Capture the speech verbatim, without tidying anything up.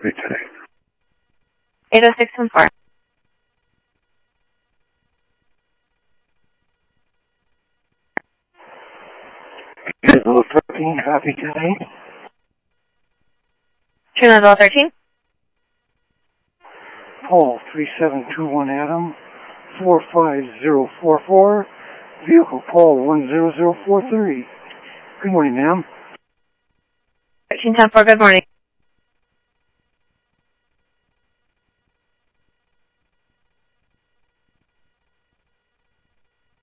Wait today. eight oh six one four. Level thirteen, copy today. Trinidad level thirteen. Paul three seven two one Adam, four five zero four four, vehicle Paul one zero zero four three. Good morning, ma'am. thirteen ten four, good morning.